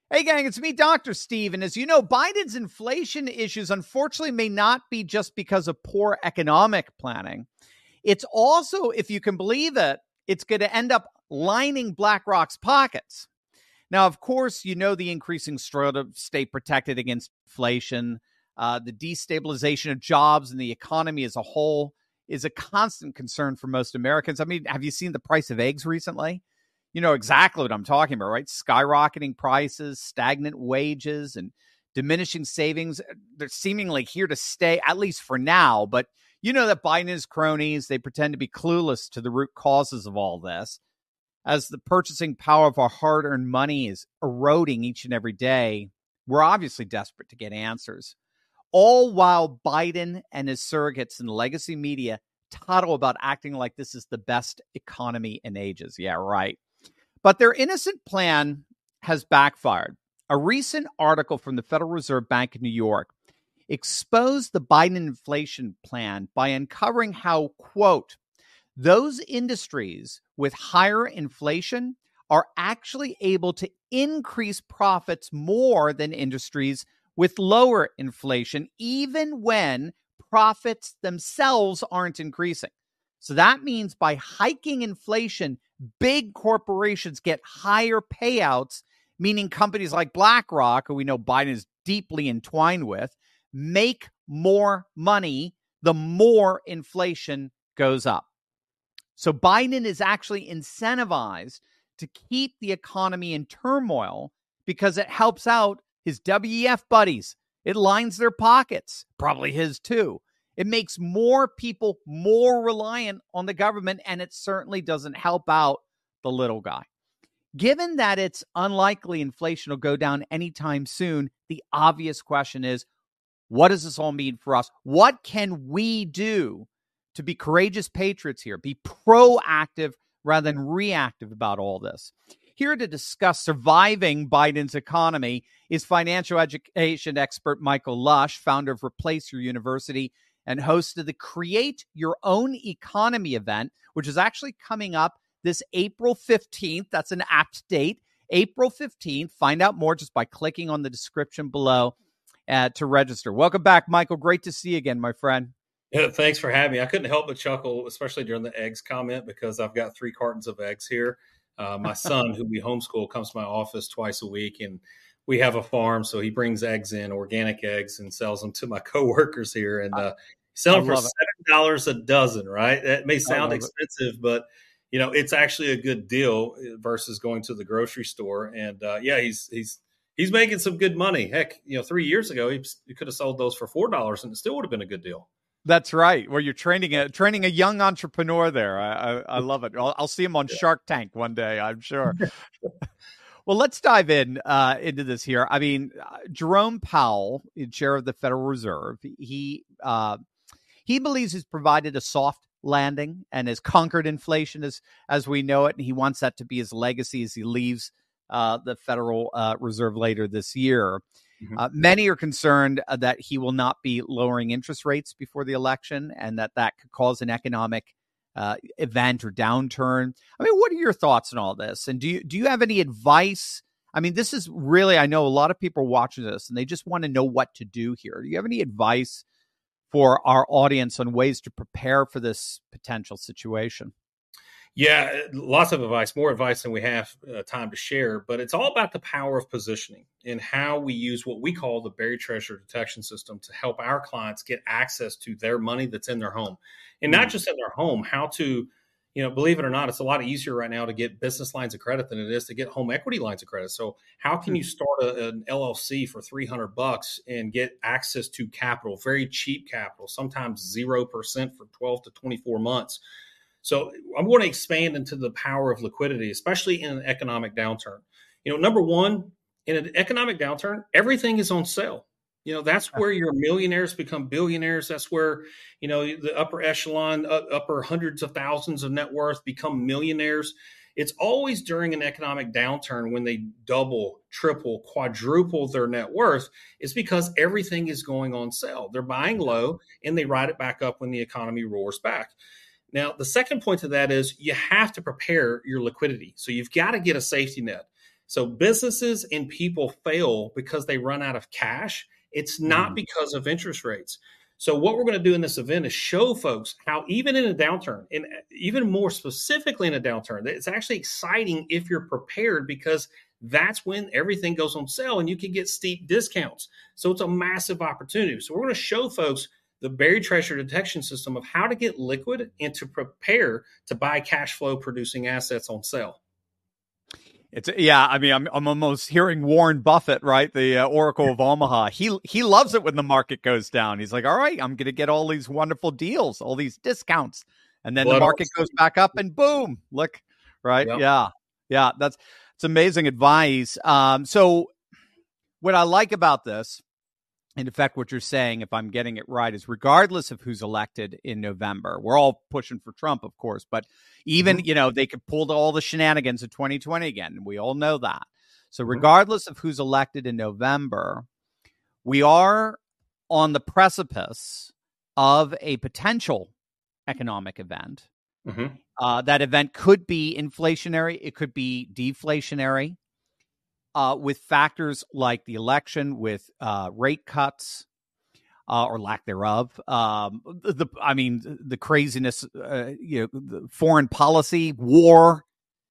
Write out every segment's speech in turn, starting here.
Hey, gang, it's me, Dr. Steve. And as you know, Biden's inflation issues, unfortunately, may not be just because of poor economic planning. It's also, if you can believe it, it's going to end up lining BlackRock's pockets. Now, of course, you know the increasing threat of state protected against inflation, the destabilization of jobs and the economy as a whole is a constant concern for most Americans. I mean, have you seen the price of eggs recently? You know exactly what I'm talking about, right? Skyrocketing prices, stagnant wages, and diminishing savings. They're seemingly here to stay, at least for now. But you know that Biden and his cronies, they pretend to be clueless to the root causes of all this. As the purchasing power of our hard-earned money is eroding each and every day, we're obviously desperate to get answers. All while Biden and his surrogates in the legacy media tattle about acting like this is the best economy in ages. Yeah, right. But their innocent plan has backfired. A recent article from the Federal Reserve Bank of New York exposed the Biden inflation plan by uncovering how, quote, those industries with higher inflation are actually able to increase profits more than industries with lower inflation, even when profits themselves aren't increasing. So that means by hiking inflation, big corporations get higher payouts, meaning companies like BlackRock, who we know Biden is deeply entwined with, make more money the more inflation goes up. So Biden is actually incentivized to keep the economy in turmoil because it helps out his WEF buddies. It lines their pockets, probably his too. It makes more people more reliant on the government, and it certainly doesn't help out the little guy. Given that it's unlikely inflation will go down anytime soon, the obvious question is, what does this all mean for us? What can we do to be courageous patriots here, be proactive rather than reactive about all this? Here to discuss surviving Biden's economy is financial education expert Michael Lush, founder of Replace Your University and host of the Create Your Own Economy event, which is actually coming up this April 15th. That's an apt date, April 15th. Find out more just by clicking on the description below to register. Welcome back, Michael. Great to see you again, my friend. Yeah, thanks for having me. I couldn't help but chuckle, especially during the eggs comment, because I've got 3 cartons of eggs here. My son, who we homeschool, comes to my office twice a week, and we have a farm, so he brings eggs in, organic eggs, and sells them to my coworkers here. And sell them for $7 a dozen, right? That may sound expensive, but it's actually a good deal versus going to the grocery store. And he's making some good money. Heck, 3 years ago, he could have sold those for $4, and it still would have been a good deal. That's right. Well, you're training a young entrepreneur there. I love it. I'll see him on Shark Tank one day, I'm sure. Well, let's dive into this here. I mean, Jerome Powell, chair of the Federal Reserve, he believes he's provided a soft landing and has conquered inflation as we know it, and he wants that to be his legacy as he leaves the Federal Reserve later this year. Mm-hmm. Many are concerned that he will not be lowering interest rates before the election and that could cause an economic event or downturn. I mean, what are your thoughts on all this? And do you have any advice? I mean, this is really, I know a lot of people are watching this and they just want to know what to do here. Do you have any advice for our audience on ways to prepare for this potential situation? Yeah, lots of advice, more advice than we have time to share, but it's all about the power of positioning and how we use what we call the buried treasure detection system to help our clients get access to their money that's in their home. And not just in their home, how to, believe it or not, it's a lot easier right now to get business lines of credit than it is to get home equity lines of credit. So how can you start an LLC for $300 and get access to capital, very cheap capital, sometimes 0% for 12 to 24 months? So I'm going to expand into the power of liquidity, especially in an economic downturn. Number one, in an economic downturn, everything is on sale. That's where your millionaires become billionaires. That's where, the upper echelon, upper hundreds of thousands of net worth become millionaires. It's always during an economic downturn when they double, triple, quadruple their net worth. It's because everything is going on sale. They're buying low and they ride it back up when the economy roars back. Now, the second point to that is you have to prepare your liquidity. So you've got to get a safety net. So businesses and people fail because they run out of cash. It's not because of interest rates. So what we're going to do in this event is show folks how even in a downturn, and even more specifically in a downturn, that it's actually exciting if you're prepared, because that's when everything goes on sale and you can get steep discounts. So it's a massive opportunity. So we're going to show folks the buried treasure detection system of how to get liquid and to prepare to buy cash flow producing assets on sale. I mean, I'm almost hearing Warren Buffett, right? The Oracle of Omaha. He loves it when the market goes down. He's like, all right, I'm going to get all these wonderful deals, all these discounts. And then the market goes back up and boom, look, right? Yep. Yeah. It's amazing advice. So what I like about this, in effect, what you're saying, if I'm getting it right, is regardless of who's elected in November, we're all pushing for Trump, of course, but even, they could pull all the shenanigans of 2020 again. We all know that. So regardless of who's elected in November, we are on the precipice of a potential economic event. That event could be inflationary. It could be deflationary. With factors like the election, with rate cuts or lack thereof, the craziness, the foreign policy, war,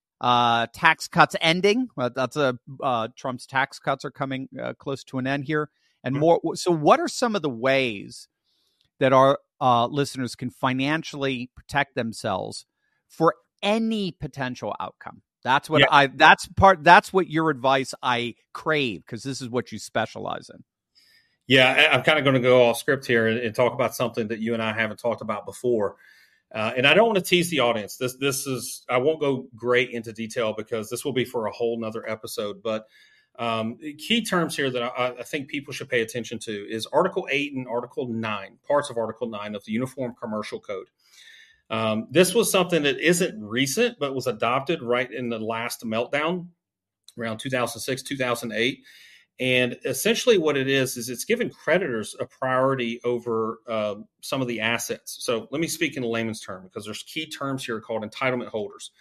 tax cuts ending. That's Trump's tax cuts are coming close to an end here, and more. So, what are some of the ways that our listeners can financially protect themselves for any potential outcome? That's what that's what your advice I crave, because this is what you specialize in. Yeah, I'm kind of going to go off script here and talk about something that you and I haven't talked about before. And I don't want to tease the audience. This is, I won't go great into detail because this will be for a whole nother episode. But key terms here that I think people should pay attention to is Article 8 and Article 9, parts of Article 9 of the Uniform Commercial Code. This was something that isn't recent, but was adopted right in the last meltdown around 2006, 2008. And essentially what it is it's giving creditors a priority over some of the assets. So let me speak in a layman's term, because there's key terms here called entitlement holders.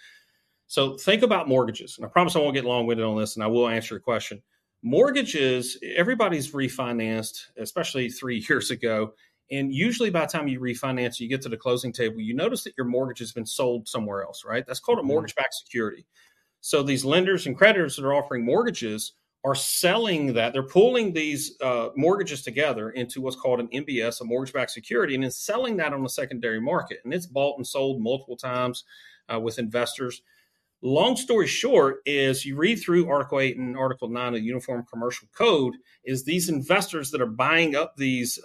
So think about mortgages. And I promise I won't get long-winded on this, and I will answer your question. Mortgages, everybody's refinanced, especially 3 years ago. And usually by the time you refinance, you get to the closing table, you notice that your mortgage has been sold somewhere else, right? That's called a mortgage-backed security. So these lenders and creditors that are offering mortgages are selling that. They're pulling these mortgages together into what's called an MBS, a mortgage-backed security, and then selling that on the secondary market. And it's bought and sold multiple times with investors. Long story short is you read through Article 8 and Article 9 of the Uniform Commercial Code is these investors that are buying up these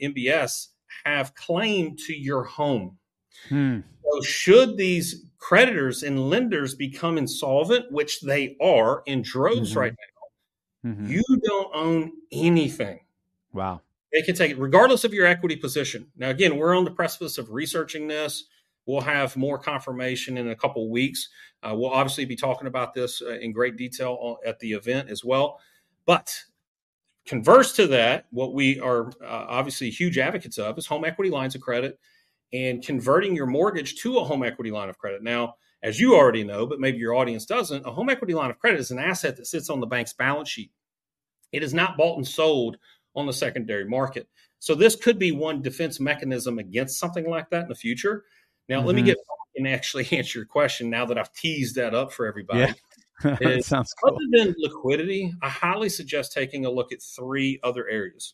MBS have claim to your home. So should these creditors and lenders become insolvent, which they are in droves right now, you don't own anything. Wow. They can take it regardless of your equity position. Now, again, we're on the precipice of researching this. We'll have more confirmation in a couple of weeks. We'll obviously be talking about this in great detail at the event as well. But converse to that, what we are obviously huge advocates of is home equity lines of credit and converting your mortgage to a home equity line of credit. Now, as you already know, but maybe your audience doesn't, a home equity line of credit is an asset that sits on the bank's balance sheet. It is not bought and sold on the secondary market. So this could be one defense mechanism against something like that in the future. Now, let me get back and actually answer your question now that I've teased that up for everybody. Yeah. Sounds cool. Other than liquidity, I highly suggest taking a look at 3 other areas.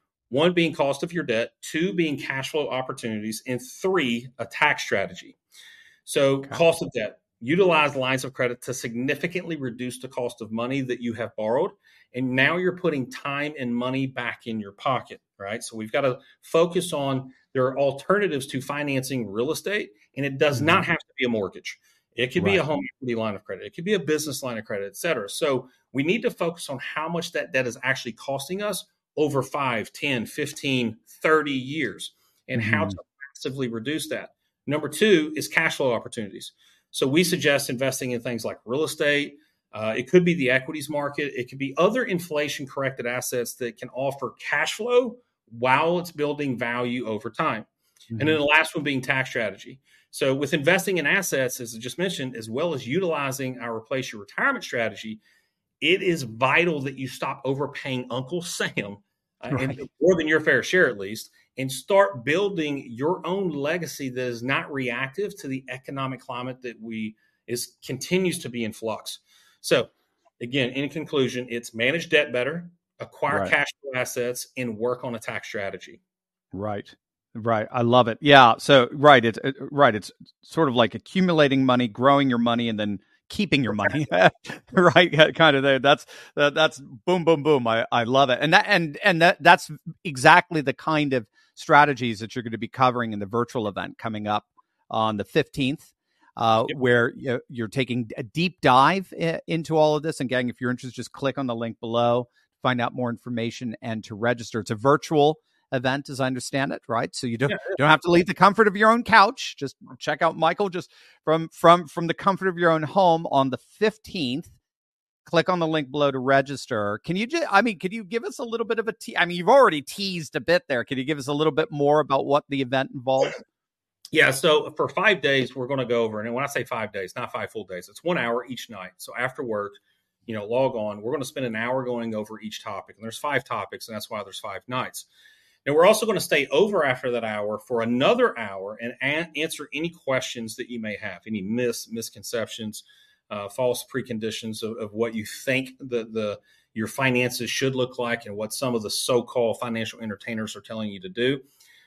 1 being cost of your debt, 2 being cash flow opportunities, and 3, a tax strategy. So cost of debt, utilize lines of credit to significantly reduce the cost of money that you have borrowed. And now you're putting time and money back in your pocket, right? So we've got to focus on there are alternatives to financing real estate, and it does not have to be a mortgage. It could be a home equity line of credit. It could be a business line of credit, et cetera. So we need to focus on how much that debt is actually costing us over 5, 10, 15, 30 years and how to massively reduce that. Number 2 is cash flow opportunities. So we suggest investing in things like real estate. It could be the equities market. It could be other inflation-corrected assets that can offer cash flow while it's building value over time. And then the last one being tax strategy. So with investing in assets, as I just mentioned, as well as utilizing our Replace Your Retirement strategy, it is vital that you stop overpaying Uncle Sam, Right. and more than your fair share at least, and start building your own legacy that is not reactive to the economic climate that continues to be in flux. So again, in conclusion, it's manage debt better, acquire Right. cash flow assets, and work on a tax strategy. Right. Right. I love it. Yeah. So, right. It's sort of like accumulating money, growing your money, and then keeping your money. Right. Yeah, kind of there. That's boom, boom, boom. I love it. That's exactly the kind of strategies that you're going to be covering in the virtual event coming up on the 15th. Where you're taking a deep dive into all of this. And gang, if you're interested, just click on the link below, find out more information, and to register. It's a virtual event, as I understand it, right? So you don't have to leave the comfort of your own couch. Just check out Michael just from the comfort of your own home on the 15th. Click on the link below to register. Can you give us a little bit of you've already teased a bit there. Can you give us a little bit more about what the event involves? Yeah, so for 5 days, we're going to go over, and when I say 5 days, not 5 full days, it's 1 hour each night. So after work, log on. We're going to spend an hour going over each topic, and there's 5 topics, and that's why there's 5 nights. And we're also going to stay over after that hour for another hour and answer any questions that you may have, any misconceptions, false preconditions of what you think your finances should look like and what some of the so-called financial entertainers are telling you to do.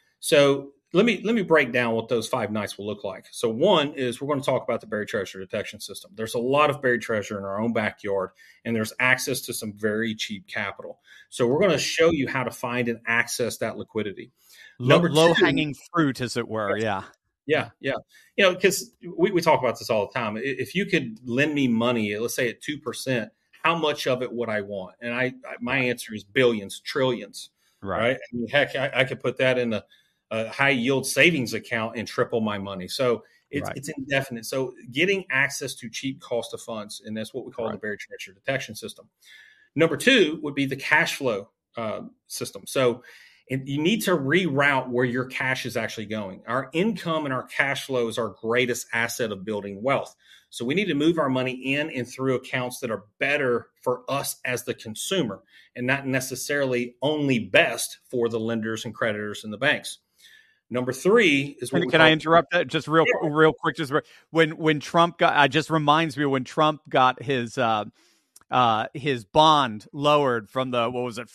So let me break down what those 5 nights will look like. So one is we're going to talk about the buried treasure detection system. There's a lot of buried treasure in our own backyard, and there's access to some very cheap capital. So we're going to show you how to find and access that liquidity. Low-hanging fruit, as it were. Yeah. Yeah. Because we talk about this all the time. If you could lend me money, let's say at 2%, how much of it would I want? And my answer is billions, trillions. Right? I mean, heck, I could put that in a high yield savings account and triple my money. So it's indefinite. So getting access to cheap cost of funds, and that's what we call the buried treasure detection system. Number 2 would be the cash flow system. So you need to reroute where your cash is actually going. Our income and our cash flow is our greatest asset of building wealth. So we need to move our money in and through accounts that are better for us as the consumer and not necessarily only best for the lenders and creditors and the banks. Number 3 is what Can I interrupt that just real quick? Just when Trump got, it just reminds me when Trump got his bond lowered from the, what was it,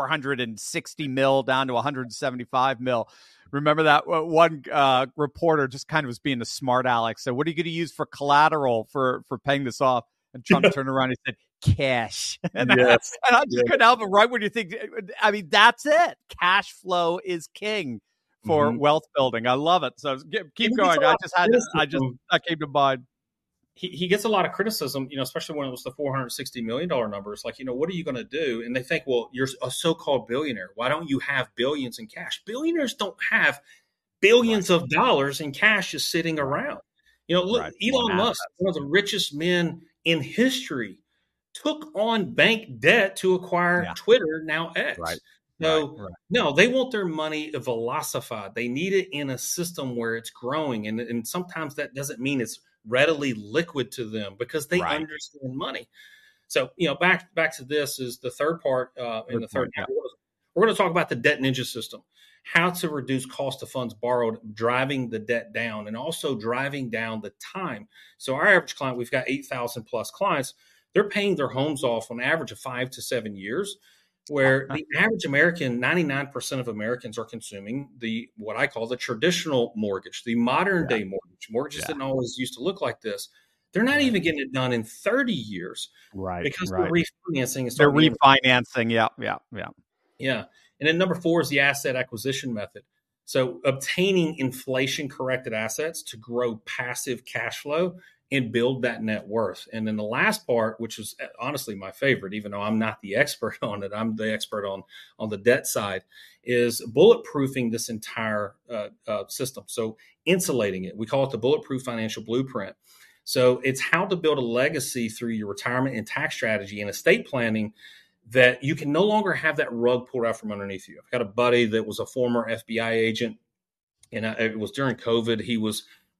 460 mil down to 175 mil. Remember that one reporter just kind of was being a smart aleck. So what are you going to use for collateral for paying this off? And Trump turned around and said, cash. And I just couldn't help it. Right when you think, that's it. Cash flow is king for wealth building. I love it. So keep going. That came to mind. He gets a lot of criticism, especially when it was the $460 million number. It's like, what are you going to do? And they think, well, you're a so-called billionaire. Why don't you have billions in cash? Billionaires don't have billions of dollars in cash just sitting around. Look, Elon Musk, one of the richest men in history, took on bank debt to acquire Twitter, now X. No, they want their money velocified. They need it in a system where it's growing. And sometimes that doesn't mean it's readily liquid to them because they understand money. So, back to this is the third part. In the third, we're going to talk about the Debt Ninja system, how to reduce cost of funds borrowed, driving the debt down, and also driving down the time. So our average client, we've got 8,000 plus clients. They're paying their homes off on average of 5 to 7 years, where the average American, 99% of Americans are consuming what I call the traditional mortgage, the modern day mortgage. Mortgages didn't always used to look like this. They're not even getting it done in 30 years. Because they're refinancing. They're refinancing. Yeah. And then number 4 is the asset acquisition method. So obtaining inflation corrected assets to grow passive cash flow and build that net worth. And then the last part, which is honestly my favorite, even though I'm not the expert on it, I'm the expert on the debt side, is bulletproofing this entire system. So insulating it. We call it the Bulletproof Financial Blueprint. So it's how to build a legacy through your retirement and tax strategy and estate planning that you can no longer have that rug pulled out from underneath you. I've got a buddy that was a former FBI agent, and it was during COVID. He was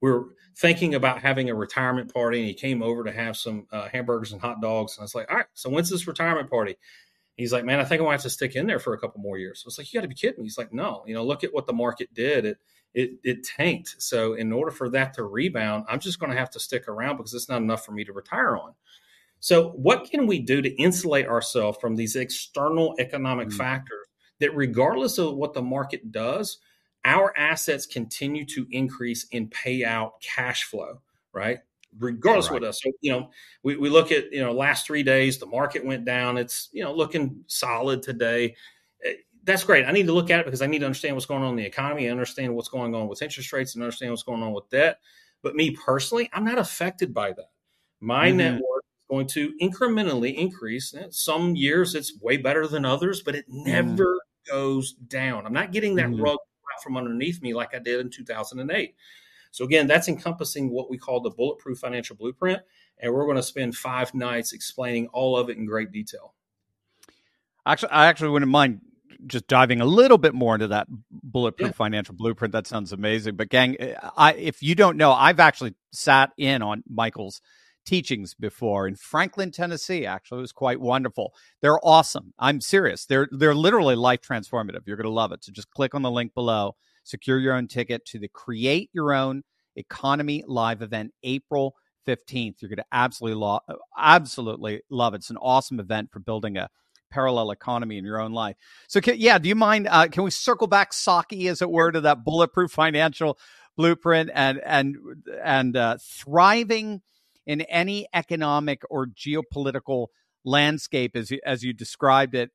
we're thinking about having a retirement party, and he came over to have some hamburgers and hot dogs. And I was like, all right, so when's this retirement party? He's like, man, I think I'm going to have to stick in there for a couple more years. I was like, you got to be kidding me. He's like, no, look at what the market did. It tanked. So in order for that to rebound, I'm just going to have to stick around because it's not enough for me to retire on. So what can we do to insulate ourselves from these external economic factors that regardless of what the market does, our assets continue to increase in payout cash flow, right? Regardless of what else. So, we look at, last 3 days, the market went down. It's, looking solid today. That's great. I need to look at it because I need to understand what's going on in the economy, understand what's going on with interest rates, and understand what's going on with debt. But me personally, I'm not affected by that. My net worth is going to incrementally increase. Some years it's way better than others, but it never goes down. I'm not getting that rug out from underneath me like I did in 2008. So again, that's encompassing what we call the Bulletproof Financial Blueprint, and we're going to spend 5 nights explaining all of it in great detail. Actually, I wouldn't mind just diving a little bit more into that Bulletproof Financial Blueprint. That sounds amazing. But gang, if you don't know, I've actually sat in on Michael's teachings before in Franklin, Tennessee. Actually, it was quite wonderful. They're awesome. I'm serious. They're literally life transformative. You're going to love it. So just click on the link below. Secure your own ticket to the Create Your Own Economy Live event, April 15th. You're going to absolutely love it. It's an awesome event for building a parallel economy in your own life. So, do you mind? Can we circle back, Saki, as it were, to that Bulletproof Financial Blueprint and thriving in any economic or geopolitical landscape as you described it?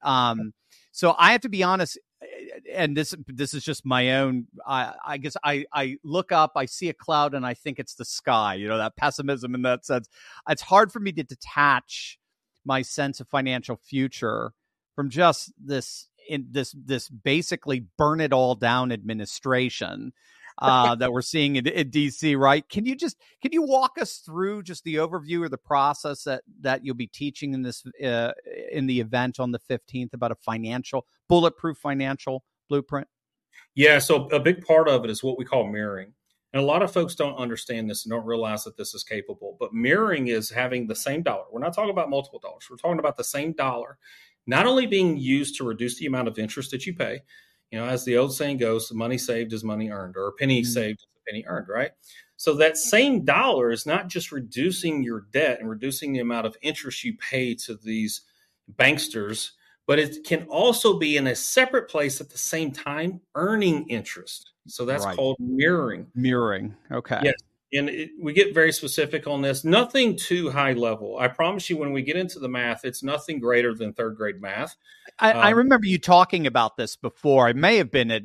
So I have to be honest. And this is just my own. I guess I look up, I see a cloud, and I think it's the sky. That pessimism in that sense. It's hard for me to detach my sense of financial future from just this basically burn it all down administration that we're seeing in DC. Right? Can you walk us through just the overview or the process that you'll be teaching in this in the event on the 15th about a bulletproof financial blueprint? Yeah. So a big part of it is what we call mirroring. And a lot of folks don't understand this and don't realize that this is capable. But mirroring is having the same dollar. We're not talking about multiple dollars. We're talking about the same dollar, not only being used to reduce the amount of interest that you pay. As the old saying goes, money saved is money earned, or a penny saved is a penny earned, right? So that same dollar is not just reducing your debt and reducing the amount of interest you pay to these banksters, but it can also be in a separate place at the same time earning interest. So that's called mirroring. Mirroring. Okay. Yes. And we get very specific on this. Nothing too high level. I promise you, when we get into the math, it's nothing greater than third grade math. I remember you talking about this before. I may have been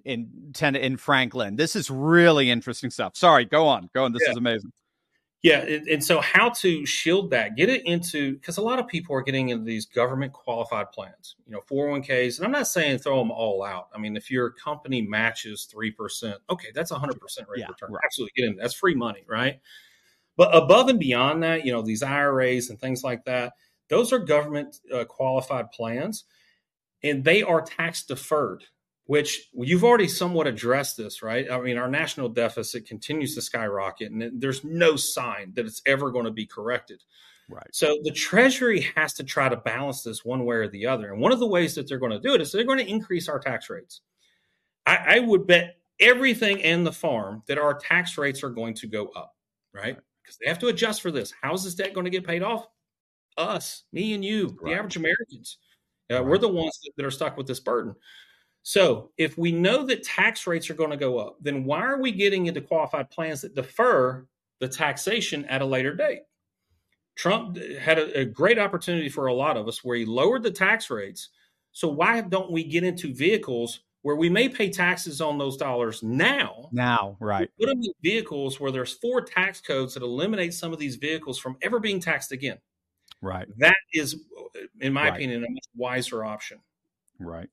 in Franklin. This is really interesting stuff. Sorry, go on. This is amazing. Yeah. And so how to shield that, get it into, because a lot of people are getting into these government qualified plans, 401ks. And I'm not saying throw them all out. I mean, if your company matches 3%, okay, that's 100% rate of return. Right. Absolutely get in. That's free money, right? But above and beyond that, these IRAs and things like that, those are government qualified plans, and they are tax deferred, which you've already somewhat addressed this, right? I mean, our national deficit continues to skyrocket, and there's no sign that it's ever going to be corrected. Right. So the Treasury has to try to balance this one way or the other. And one of the ways that they're going to do it is they're going to increase our tax rates. I would bet everything and the farm that our tax rates are going to go up, right? Because they have to adjust for this. How is this debt going to get paid off? Us, me and you, the average Americans. We're the ones that are stuck with this burden. So if we know that tax rates are going to go up, then why are we getting into qualified plans that defer the taxation at a later date? Trump had a great opportunity for a lot of us where he lowered the tax rates. So why don't we get into vehicles where we may pay taxes on those dollars now? Right. Put them in vehicles where there's 4 tax codes that eliminate some of these vehicles from ever being taxed again. Right. That is, in my opinion, a much wiser option. Right.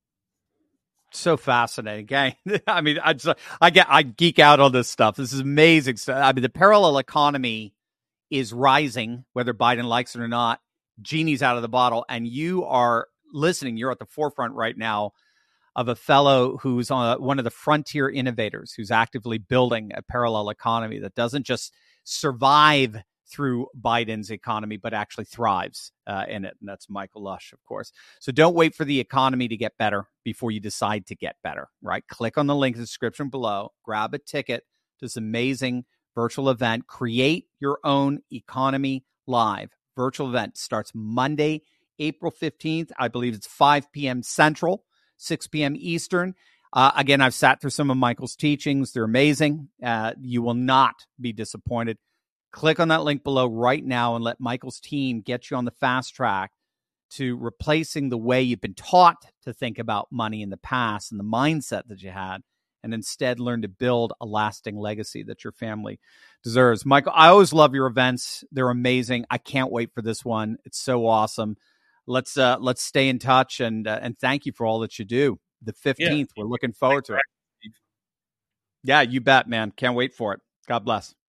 So fascinating, gang. I mean, I geek out on this stuff. This is amazing stuff. I mean, the parallel economy is rising, whether Biden likes it or not. Genie's out of the bottle, and you are listening. You're at the forefront right now of a fellow who's one of the frontier innovators who's actively building a parallel economy that doesn't just survive through Biden's economy, but actually thrives in it. And that's Michael Lush, of course. So don't wait for the economy to get better before you decide to get better, right? Click on the link in the description below, grab a ticket to this amazing virtual event. Create your own economy live. Virtual event starts Monday, April 15th. I believe it's 5 p.m. Central, 6 p.m. Eastern. Again, I've sat through some of Michael's teachings. They're amazing. You will not be disappointed. Click on that link below right now and let Michael's team get you on the fast track to replacing the way you've been taught to think about money in the past and the mindset that you had, and instead learn to build a lasting legacy that your family deserves. Michael, I always love your events. They're amazing. I can't wait for this one. It's so awesome. Let's stay in touch, and thank you for all that you do. The 15th, we're looking forward to it. Yeah, you bet, man. Can't wait for it. God bless.